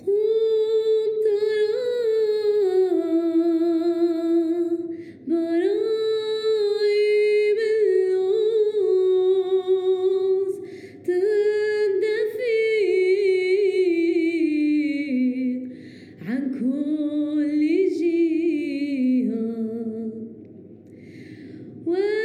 قوم ترى براعم اللوز تندفع عن كل جهة